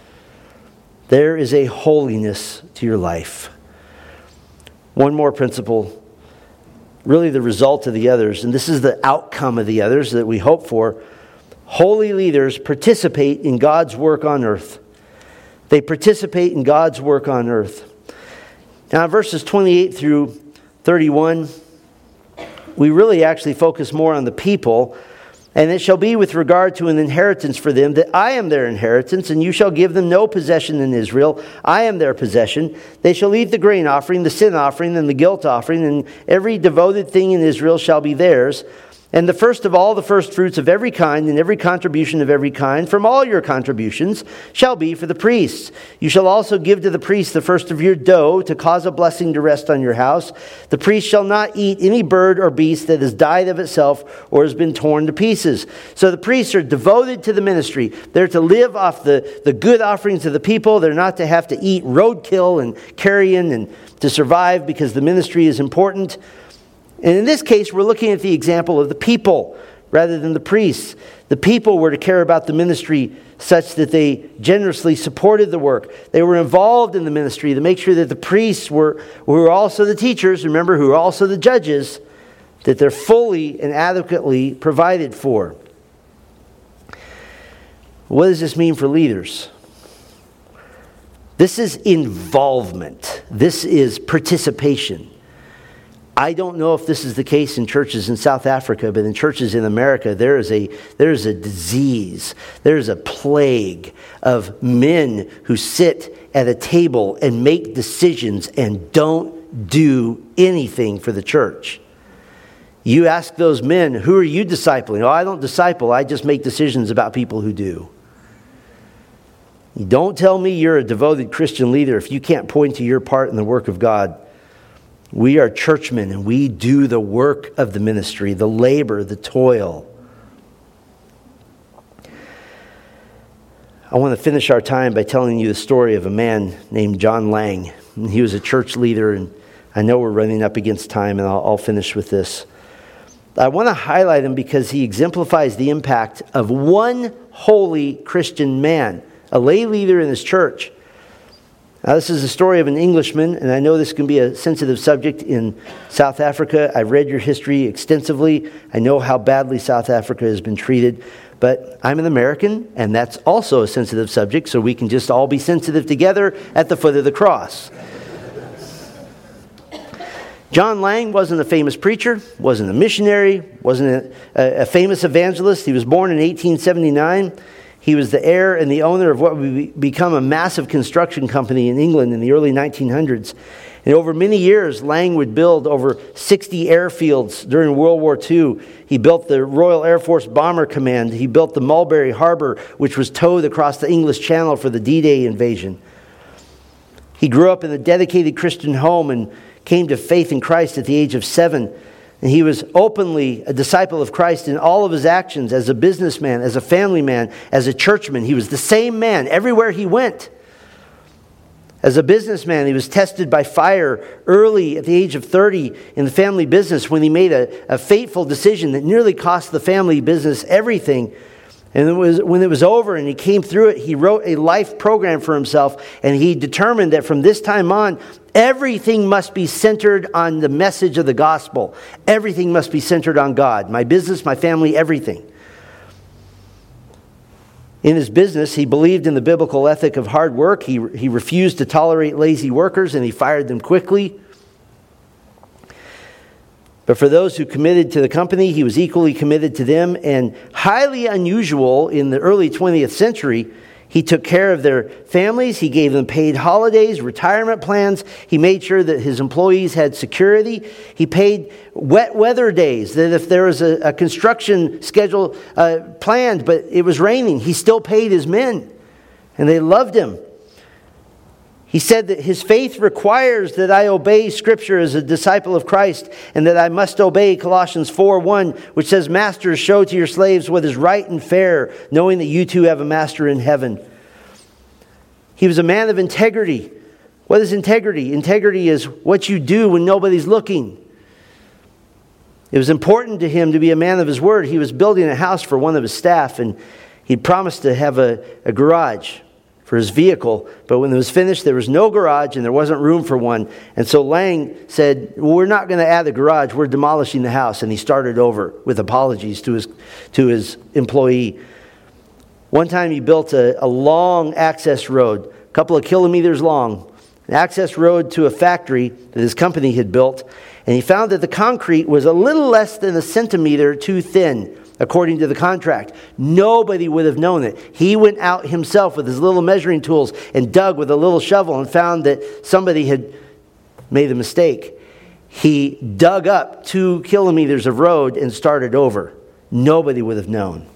There is a holiness to your life. One more principle, really the result of the others, and this is the outcome of the others that we hope for. Holy leaders participate in God's work on earth. They participate in God's work on earth. Now, verses twenty-eight through thirty-one, we really actually focus more on the people. And it shall be with regard to an inheritance for them that I am their inheritance, and you shall give them no possession in Israel. I am their possession. They shall eat the grain offering, the sin offering, and the guilt offering, and every devoted thing in Israel shall be theirs. And the first of all the first fruits of every kind, and every contribution of every kind, from all your contributions, shall be for the priests. You shall also give to the priests the first of your dough, to cause a blessing to rest on your house. The priest shall not eat any bird or beast that has died of itself, or has been torn to pieces. So the priests are devoted to the ministry. They're to live off the, the good offerings of the people. They're not to have to eat roadkill and carrion and to survive, because the ministry is important. And in this case, we're looking at the example of the people rather than the priests. The people were to care about the ministry such that they generously supported the work. They were involved in the ministry to make sure that the priests were, who were also the teachers, remember, who are also the judges, that they're fully and adequately provided for. What does this mean for leaders? This is involvement. This is participation. I don't know if this is the case in churches in South Africa, but in churches in America, there is a there is a disease, there is a plague of men who sit at a table and make decisions and don't do anything for the church. You ask those men, who are you discipling? Oh, I don't disciple, I just make decisions about people who do. You don't tell me you're a devoted Christian leader if you can't point to your part in the work of God. We are churchmen, and we do the work of the ministry, the labor, the toil. I want to finish our time by telling you the story of a man named John Lang. And he was a church leader, and I know we're running up against time, and I'll, I'll finish with this. I want to highlight him because he exemplifies the impact of one holy Christian man, a lay leader in his church. Now, this is the story of an Englishman, and I know this can be a sensitive subject in South Africa. I've read your history extensively. I know how badly South Africa has been treated, but I'm an American, and that's also a sensitive subject, so we can just all be sensitive together at the foot of the cross. John Lang wasn't a famous preacher, wasn't a missionary, wasn't a, a famous evangelist. He was born in eighteen seventy-nine. He was the heir and the owner of what would become a massive construction company in England in the early nineteen hundreds. And over many years, Lang would build over sixty airfields during World War Two. He built the Royal Air Force Bomber Command. He built the Mulberry Harbor, which was towed across the English Channel for the D-Day invasion. He grew up in a dedicated Christian home and came to faith in Christ at the age of seven. And he was openly a disciple of Christ in all of his actions, as a businessman, as a family man, as a churchman. He was the same man everywhere he went. As a businessman, he was tested by fire early at the age of thirty in the family business when he made a, a fateful decision that nearly cost the family business everything. And it was, when it was over and he came through it, he wrote a life program for himself, and he determined that from this time on, everything must be centered on the message of the gospel. Everything must be centered on God. My business, my family, everything. In his business, he believed in the biblical ethic of hard work. He, he refused to tolerate lazy workers, and he fired them quickly. But for those who committed to the company, he was equally committed to them. And highly unusual in the early twentieth century, he took care of their families. He gave them paid holidays, retirement plans. He made sure that his employees had security. He paid wet weather days, that if there was a, a construction schedule uh, planned, but it was raining, he still paid his men. And they loved him. He said that his faith requires that I obey Scripture as a disciple of Christ, and that I must obey Colossians four one, which says, "Masters, show to your slaves what is right and fair, knowing that you too have a master in heaven." He was a man of integrity. What is integrity? Integrity is what you do when nobody's looking. It was important to him to be a man of his word. He was building a house for one of his staff, and he promised to have a, a garage for his vehicle, but when it was finished, there was no garage and there wasn't room for one. And so Lang said, well, we're not going to add a garage, we're demolishing the house. And he started over with apologies to his to his employee. One time he built a, a long access road, a couple of kilometers long, an access road to a factory that his company had built. And he found that the concrete was a little less than a centimeter too thin, according to the contract. Nobody would have known it. He went out himself with his little measuring tools and dug with a little shovel and found that somebody had made a mistake. He dug up two kilometers of road and started over. Nobody would have known.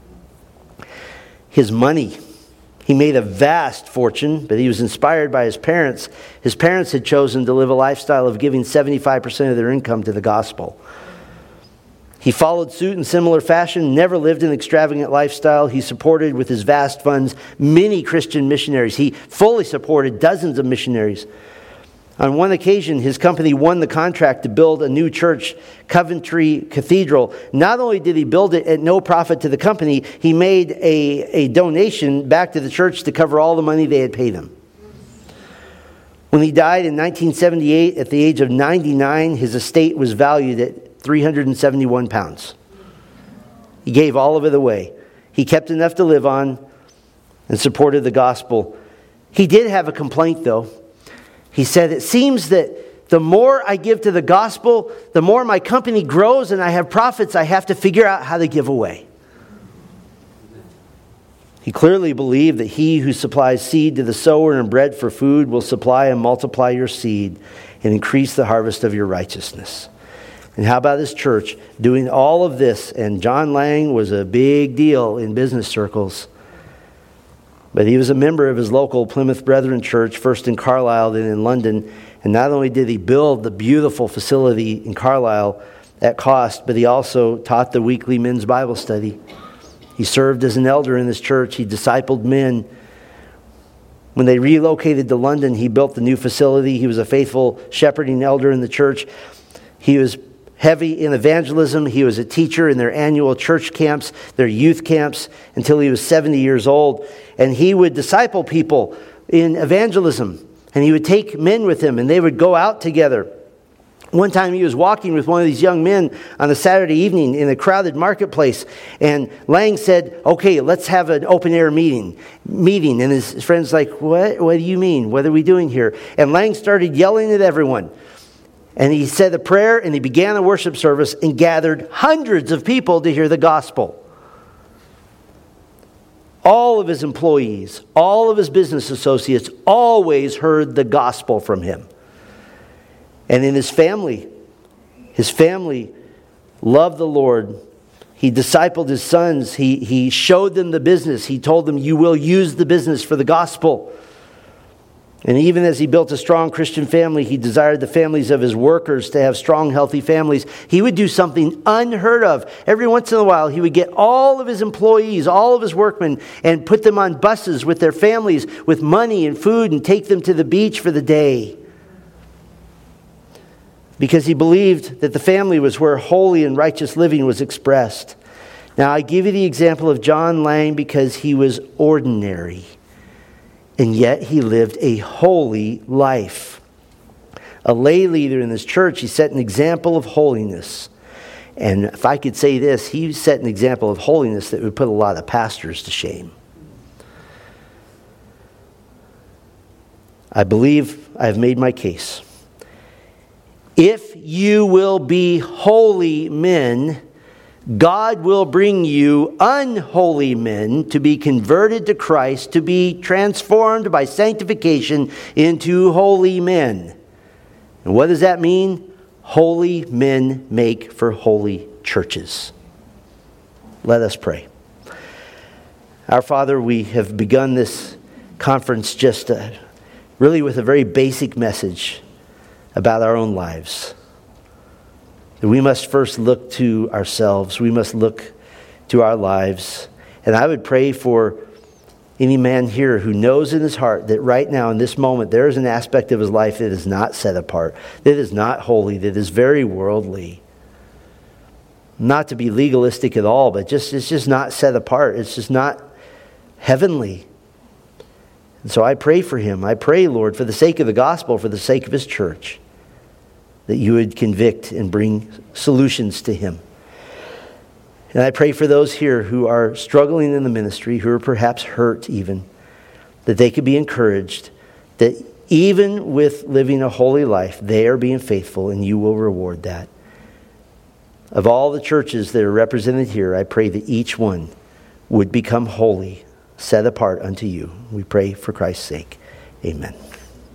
His money. He made a vast fortune, but he was inspired by his parents. His parents had chosen to live a lifestyle of giving seventy-five percent of their income to the gospel. He followed suit in similar fashion, never lived an extravagant lifestyle. He supported with his vast funds many Christian missionaries. He fully supported dozens of missionaries. On one occasion, his company won the contract to build a new church, Coventry Cathedral. Not only did he build it at no profit to the company, he made a, a donation back to the church to cover all the money they had paid him. When he died in nineteen seventy-eight, at the age of ninety-nine, his estate was valued at three hundred seventy-one pounds. He gave all of it away. He kept enough to live on and supported the gospel. He did have a complaint, though. He said, it seems that the more I give to the gospel, the more my company grows and I have profits I have to figure out how to give away. He clearly believed that he who supplies seed to the sower and bread for food will supply and multiply your seed and increase the harvest of your righteousness. And how about this church doing all of this? And John Lang was a big deal in business circles. But he was a member of his local Plymouth Brethren Church, first in Carlisle, then in London. And not only did he build the beautiful facility in Carlisle at cost, but he also taught the weekly men's Bible study. He served as an elder in this church. He discipled men. When they relocated to London, he built the new facility. He was a faithful shepherding elder in the church. He was heavy in evangelism. He was a teacher in their annual church camps, their youth camps, until he was seventy years old. And he would disciple people in evangelism. And he would take men with him, and they would go out together. One time he was walking with one of these young men on a Saturday evening in a crowded marketplace. And Lang said, okay, let's have an open air meeting. Meeting. And his friend's like, what? What do you mean? What are we doing here? And Lang started yelling at everyone. And he said a prayer, and he began a worship service and gathered hundreds of people to hear the gospel. All of his employees, all of his business associates always heard the gospel from him. And in his family, his family loved the Lord. He discipled his sons. He, he showed them the business. He told them, you will use the business for the gospel. And even as he built a strong Christian family, he desired the families of his workers to have strong, healthy families. He would do something unheard of. Every once in a while, he would get all of his employees, all of his workmen, and put them on buses with their families, with money and food, and take them to the beach for the day. Because he believed that the family was where holy and righteous living was expressed. Now, I give you the example of John Lang because he was ordinary. And yet he lived a holy life. A lay leader in this church, he set an example of holiness. And if I could say this, he set an example of holiness that would put a lot of pastors to shame. I believe I have made my case. If you will be holy men, God will bring you unholy men to be converted to Christ, to be transformed by sanctification into holy men. And what does that mean? Holy men make for holy churches. Let us pray. Our Father, we have begun this conference just uh, really with a very basic message about our own lives. That we must first look to ourselves. We must look to our lives. And I would pray for any man here who knows in his heart that right now in this moment there is an aspect of his life that is not set apart, that is not holy, that is very worldly. Not to be legalistic at all, but just it's just not set apart. It's just not heavenly. And so I pray for him. I pray, Lord, for the sake of the gospel, for the sake of his church, that you would convict and bring solutions to him. And I pray for those here who are struggling in the ministry, who are perhaps hurt even, that they could be encouraged that even with living a holy life, they are being faithful and you will reward that. Of all the churches that are represented here, I pray that each one would become holy, set apart unto you. We pray for Christ's sake. Amen.